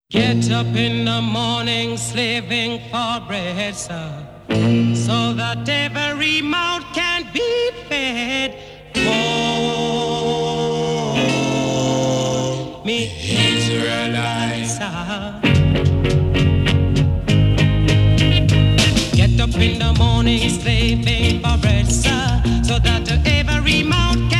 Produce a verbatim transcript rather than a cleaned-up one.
Get up in the morning slaving for bread, sir, so that every mouth can be fed. Oh, me Israelites, sir. Get up in the morning slaving for bread, sir, so that every mouth can